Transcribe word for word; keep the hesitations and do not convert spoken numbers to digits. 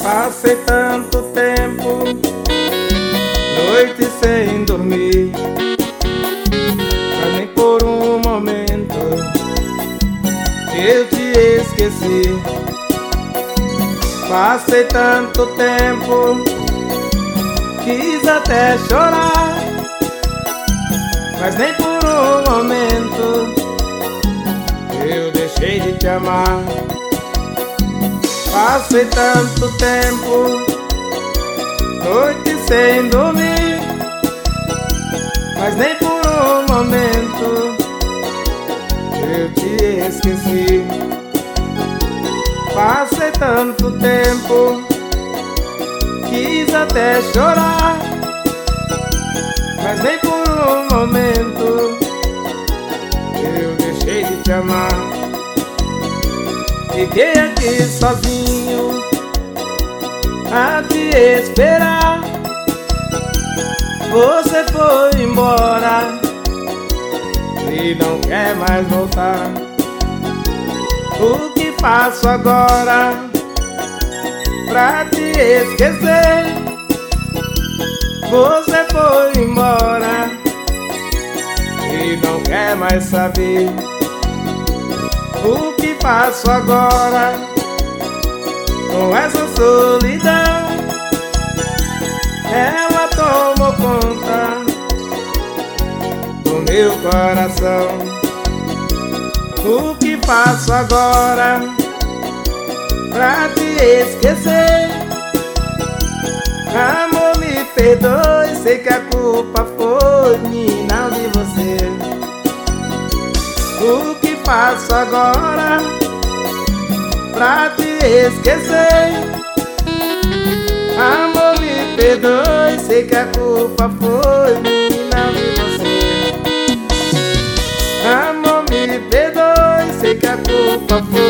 Passei tanto tempo, noite sem dormir, mas nem por um momento eu te esqueci. Passei tanto tempo, quis até chorar, mas nem por um momento eu deixei de te amar. Passei tanto tempo, noite sem dormir, mas nem por um momento eu te esqueci. Passei tanto tempo, quis até chorar, mas nem por um momento eu deixei de te amar. Fiquei aqui sozinho a te esperar. Você foi embora e não quer mais voltar. O que faço agora pra te esquecer? Você foi embora e não quer mais saber. O que faço agora com essa solidão? Ela tomou conta do meu coração. O que faço agora pra te esquecer? Amor, me perdoe, sei que a culpa foi minha, não de você. O que faço agora pra te esquecer? Amor, me perdoe, sei que a culpa foi minha, não de você. Amor, me perdoe, sei que a culpa foi